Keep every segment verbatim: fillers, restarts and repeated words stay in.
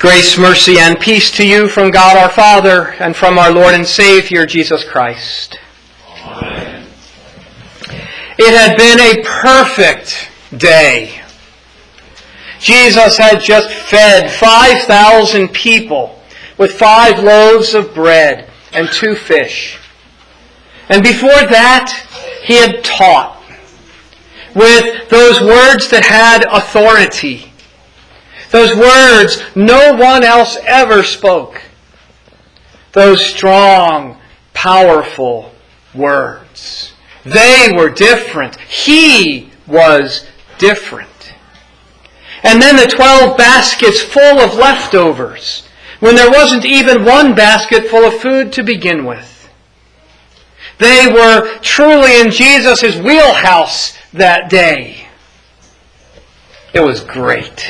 Grace, mercy, and peace to you from God our Father and from our Lord and Savior, Jesus Christ. Amen. It had been a perfect day. Jesus had just fed five thousand people with five loaves of bread and two fish. And before that, he had taught with those words that had authority. Those words no one else ever spoke. Those strong, powerful words. They were different. He was different. And then the twelve baskets full of leftovers, when there wasn't even one basket full of food to begin with. They were truly in Jesus' wheelhouse that day. It was great.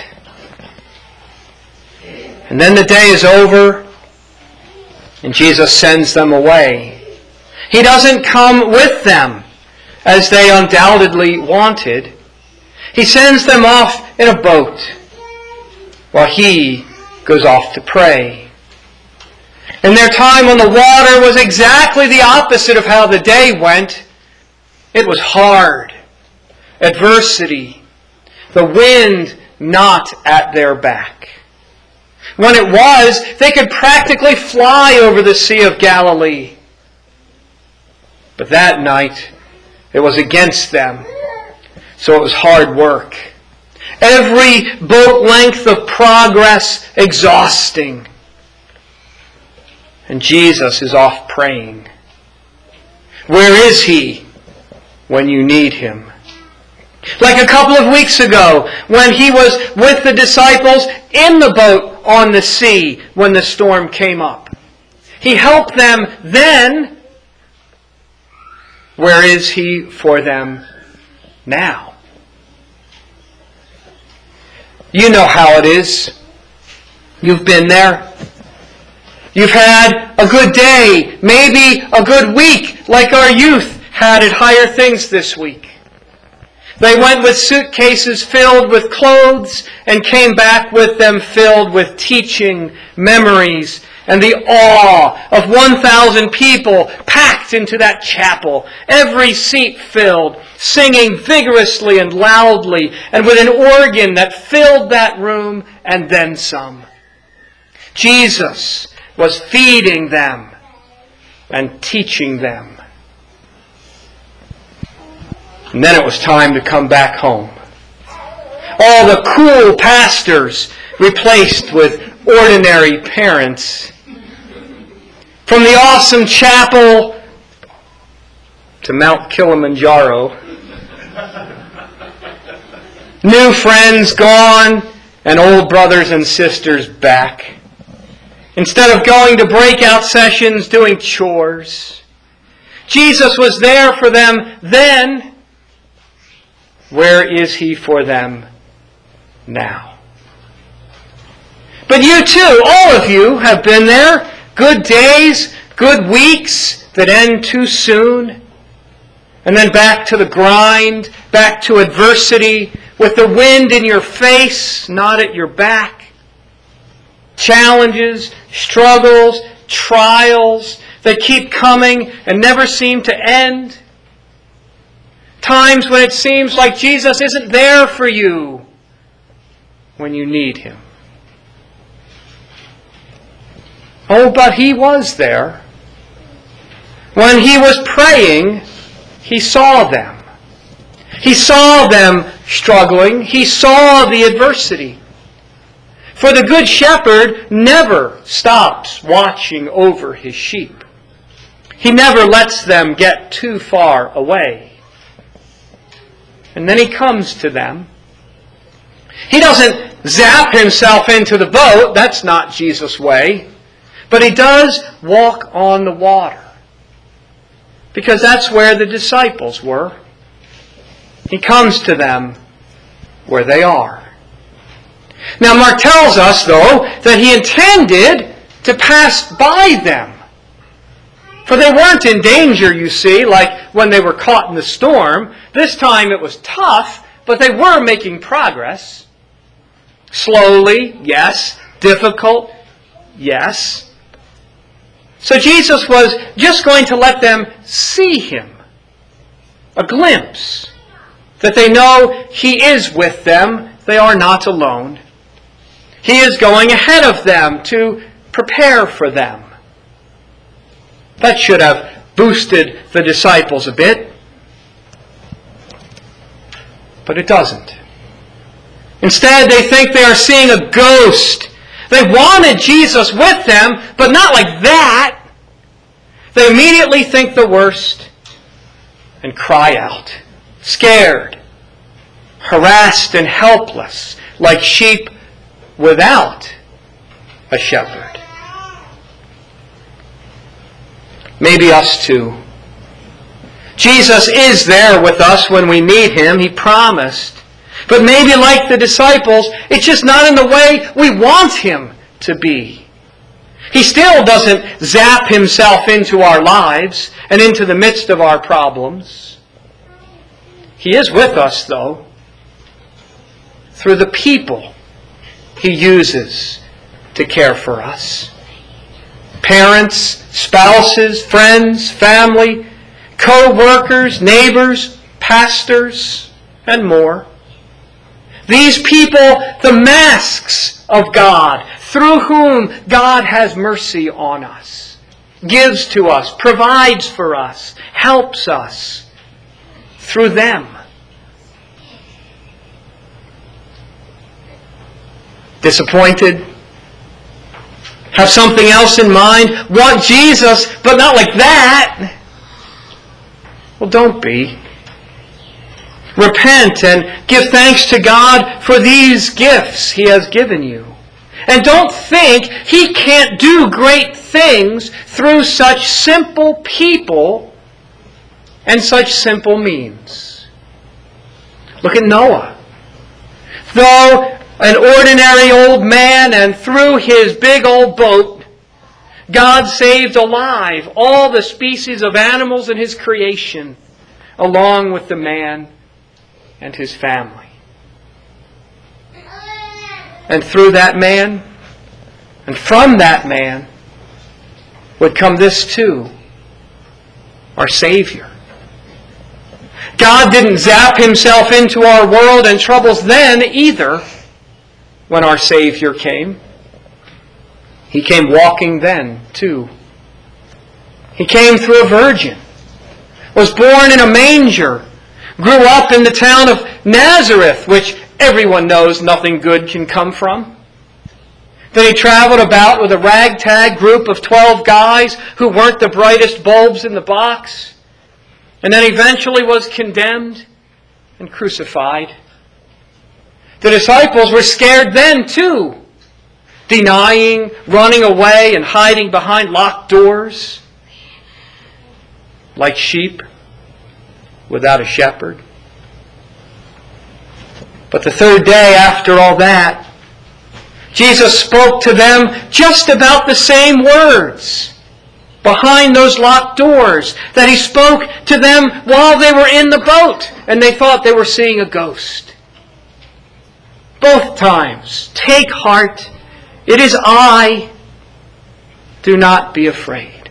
And then the day is over, and Jesus sends them away. He doesn't come with them, as they undoubtedly wanted. He sends them off in a boat, while he goes off to pray. And their time on the water was exactly the opposite of how the day went. It was hard. Adversity. The wind not at their back. When it was, they could practically fly over the Sea of Galilee. But that night, it was against them. So it was hard work. Every boat length of progress exhausting. And Jesus is off praying. Where is He when you need Him? Like a couple of weeks ago, when He was with the disciples in the boat on the sea when the storm came up. He helped them then. Where is He for them now? You know how it is. You've been there. You've had a good day, maybe a good week, like our youth had at Higher Things this week. They went with suitcases filled with clothes and came back with them filled with teaching, memories, and the awe of one thousand people packed into that chapel, every seat filled, singing vigorously and loudly, and with an organ that filled that room and then some. Jesus was feeding them and teaching them. And then it was time to come back home. All the cool pastors replaced with ordinary parents. From the awesome chapel to Mount Kilimanjaro. New friends gone and old brothers and sisters back. Instead of going to breakout sessions doing chores. Jesus was there for them then. Where is He for them now? But you too, all of you have been there. Good days, good weeks that end too soon. And then back to the grind, back to adversity, with the wind in your face, not at your back. Challenges, struggles, trials that keep coming and never seem to end. Times when it seems like Jesus isn't there for you when you need Him. Oh, but He was there. When He was praying, He saw them. He saw them struggling. He saw the adversity. For the Good Shepherd never stops watching over His sheep. He never lets them get too far away. And then He comes to them. He doesn't zap Himself into the boat. That's not Jesus' way. But He does walk on the water. Because that's where the disciples were. He comes to them where they are. Now Mark tells us, though, that He intended to pass by them. For they weren't in danger, you see, like when they were caught in the storm. This time it was tough, but they were making progress. Slowly, yes, Difficult? Yes. So Jesus was just going to let them see Him. A glimpse. That they know He is with them. They are not alone. He is going ahead of them to prepare for them. That should have boosted the disciples a bit. But it doesn't. Instead, they think they are seeing a ghost. They wanted Jesus with them, but not like that. They immediately think the worst and cry out, scared, harassed and helpless, like sheep without a shepherd. Maybe us too. Jesus is there with us when we need Him. He promised. But maybe like the disciples, it's just not in the way we want Him to be. He still doesn't zap Himself into our lives and into the midst of our problems. He is with us, though, through the people He uses to care for us. Parents, spouses, friends, family, co-workers, neighbors, pastors, and more. These people, the masks of God, through whom God has mercy on us, gives to us, provides for us, helps us through them. Disappointed? Have something else in mind? Want Jesus, but not like that? Well, don't be. Repent and give thanks to God for these gifts He has given you. And don't think He can't do great things through such simple people and such simple means. Look at Noah. Though an ordinary old man, and through his big old boat, God saved alive all the species of animals in His creation, along with the man and his family. And through that man, and from that man, would come this too, our Savior. God didn't zap Himself into our world and troubles then either when our Savior came. He came walking then too. He came through a virgin, was born in a manger, grew up in the town of Nazareth, which everyone knows nothing good can come from. Then He traveled about with a ragtag group of twelve guys who weren't the brightest bulbs in the box. And then eventually was condemned and crucified. The disciples were scared then too, denying, running away, and hiding behind locked doors, like sheep without a shepherd. But the third day after all that, Jesus spoke to them just about the same words behind those locked doors that He spoke to them while they were in the boat and they thought they were seeing a ghost. Both times, take heart. It is I. Do not be afraid.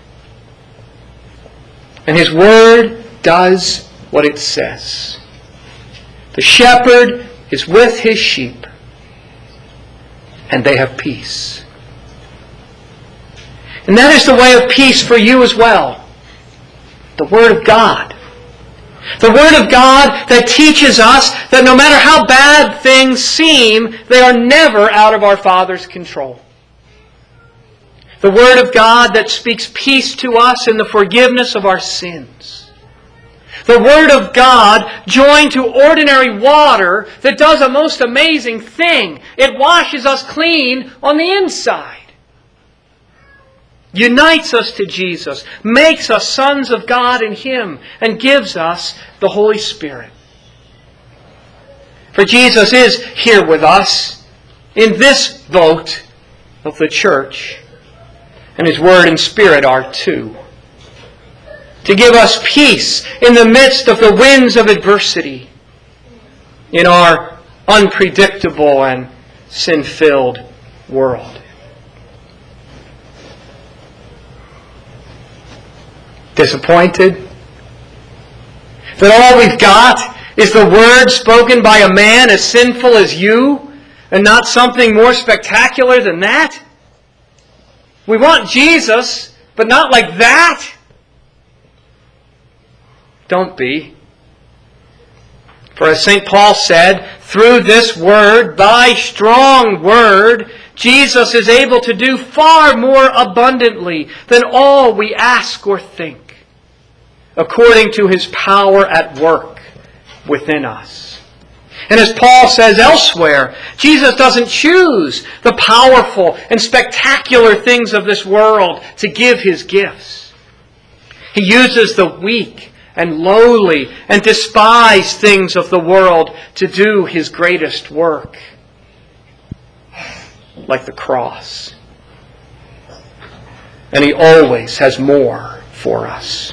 And His word does what it says. The shepherd is with his sheep, and they have peace. And that is the way of peace for you as well. The Word of God. The Word of God that teaches us that no matter how bad things seem, they are never out of our Father's control. The Word of God that speaks peace to us in the forgiveness of our sins. The Word of God joined to ordinary water that does a most amazing thing. It washes us clean on the inside. Unites us to Jesus, makes us sons of God in Him, and gives us the Holy Spirit. For Jesus is here with us in this boat of the church, and His Word and Spirit are too. To give us peace in the midst of the winds of adversity, in our unpredictable and sin-filled world. Disappointed that all we've got is the word spoken by a man as sinful as you, and not something more spectacular than that? We want Jesus, but not like that. Don't be. For as Saint Paul said, through this word, thy strong word, Jesus is able to do far more abundantly than all we ask or think, according to his power at work within us. And as Paul says elsewhere, Jesus doesn't choose the powerful and spectacular things of this world to give his gifts. He uses the weak and lowly and despised things of the world to do his greatest work, like the cross. And he always has more for us.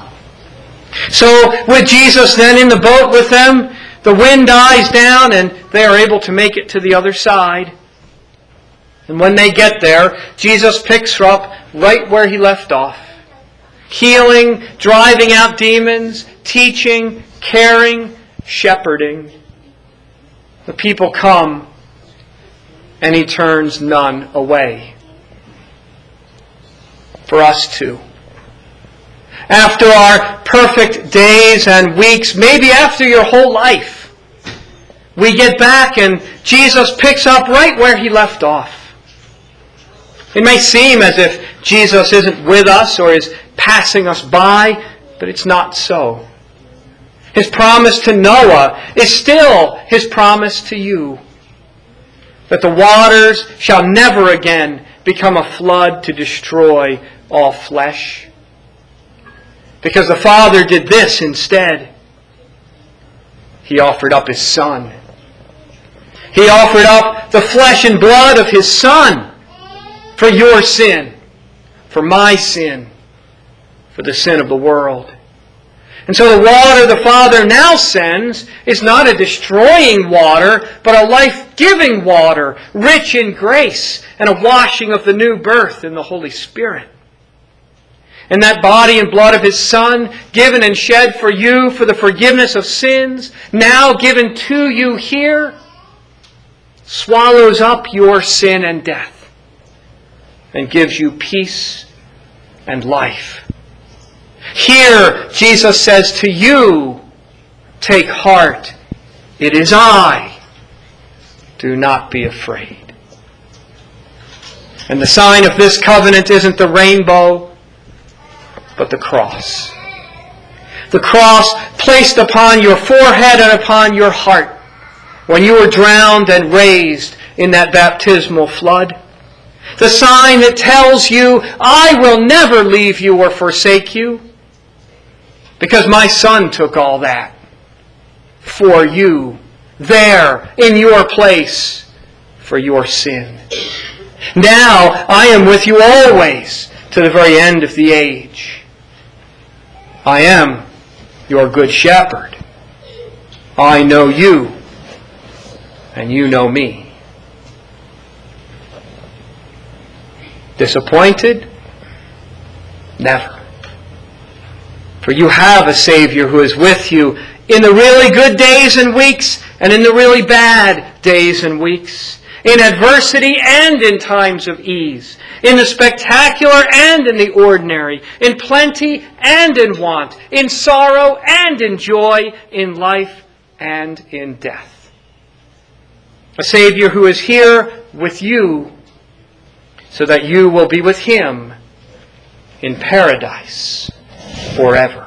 So with Jesus then in the boat with them, the wind dies down and they are able to make it to the other side. And when they get there, Jesus picks her up right where he left off. Healing, driving out demons, teaching, caring, shepherding. The people come and he turns none away. For us too. After our perfect days and weeks, maybe after your whole life, we get back and Jesus picks up right where he left off. It may seem as if Jesus isn't with us or is passing us by, but it's not so. His promise to Noah is still his promise to you, that the waters shall never again become a flood to destroy all flesh. Because the Father did this instead. He offered up his Son. He offered up the flesh and blood of his Son for your sin, for my sin, for the sin of the world. And so the water the Father now sends is not a destroying water, but a life-giving water, rich in grace and a washing of the new birth in the Holy Spirit. And that body and blood of his Son, given and shed for you for the forgiveness of sins, now given to you here, swallows up your sin and death and gives you peace and life. Here, Jesus says to you, take heart, it is I. Do not be afraid. And the sign of this covenant isn't the rainbow, but the cross. The cross placed upon your forehead and upon your heart when you were drowned and raised in that baptismal flood. The sign that tells you, I will never leave you or forsake you, because my Son took all that for you, there, in your place, for your sin. Now I am with you always to the very end of the age. I am your good shepherd. I know you, and you know me. Disappointed? Never. For you have a Savior who is with you in the really good days and weeks and in the really bad days and weeks, in adversity and in times of ease, in the spectacular and in the ordinary, in plenty and in want, in sorrow and in joy, in life and in death. A Savior who is here with you so that you will be with him in paradise forever.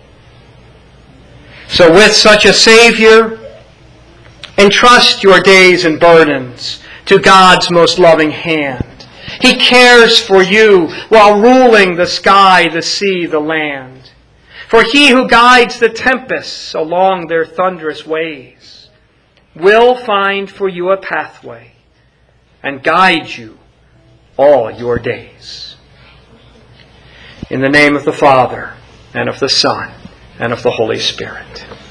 So with such a Savior, entrust your days and burdens to God's most loving hand. He cares for you while ruling the sky, the sea, the land. For he who guides the tempests along their thunderous ways will find for you a pathway and guide you all your days. In the name of the Father, and of the Son, and of the Holy Spirit.